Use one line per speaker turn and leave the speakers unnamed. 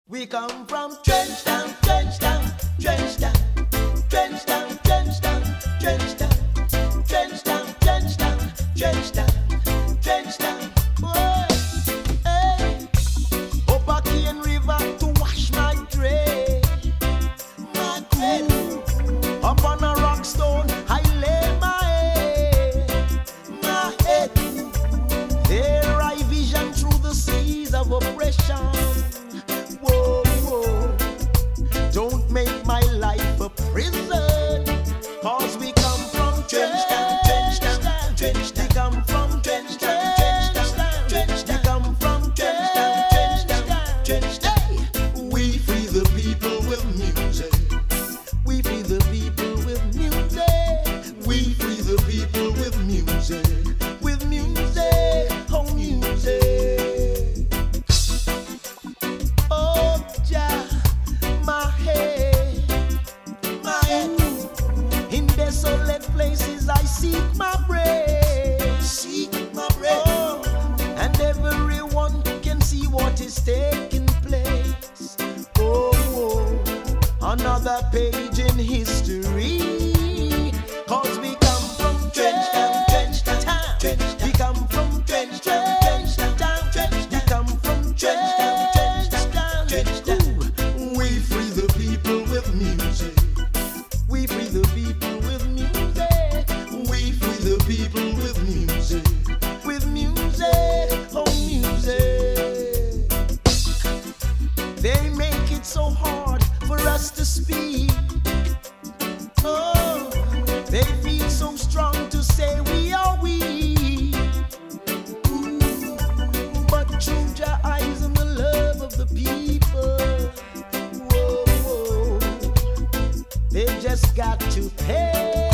We come from Trenchtown, Trenchtown, Trenchtown, Trenchtown, Trenchtown, Trenchtown, Trenchtown, Trenchtown, Trenchtown, Trenchtown. Boy, hey, up a Cane River to wash my dread, my dread. Up on a rock stone, I lay my head. There I vision through the seas of oppression. Whoa, whoa. Don't make my life a prison, 'cause we come from Trenchtown, Trenchtown, Trenchtown. We come from Trenchtown, Trenchtown, Trenchtown. We come from Trenchtown, Trenchtown, Trenchtown. Hey, we free the people with music. We free the people with music. We free the people with music. With music, oh music. Oh Jah, my head, my head. In desolate places I seek my bread, seek my bread. Oh, and everyone can see what is taking place. Oh, oh, another page in history. 'Cause we come from Trenchtown, Trenchtown, Trenchtown. We come from Trenchtown, Trenchtown, Trenchtown. We come from Trenchtown, Trenchtown, Trenchtown. We free the people with music. We free the people with music. We free the people with music. With music, oh music. They make it so hard for us to speak. Oh, they feel so strong to say we are weak. But through your eyes and the love of the people, whoa, whoa, they just got to pay.